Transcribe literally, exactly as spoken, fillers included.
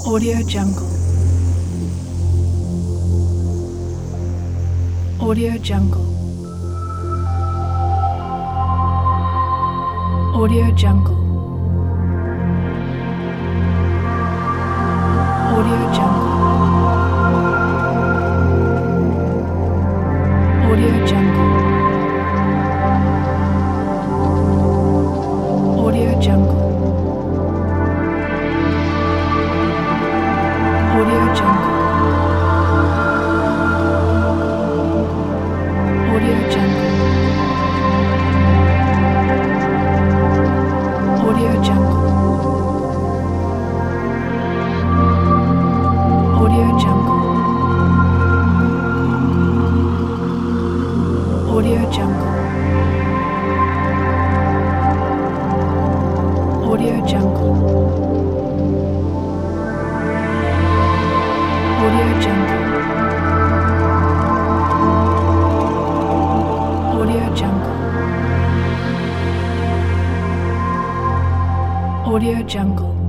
Audio Jungle. Audio Jungle. Audio Jungle. Audio Jungle. Audio Jungle. Audio Jungle. Audio Jungle. Audio Jungle. Audio Jungle. Audio Jungle. Audio Jungle. Audio Jungle. Audio Jungle. Audio Jungle. Audio Jungle.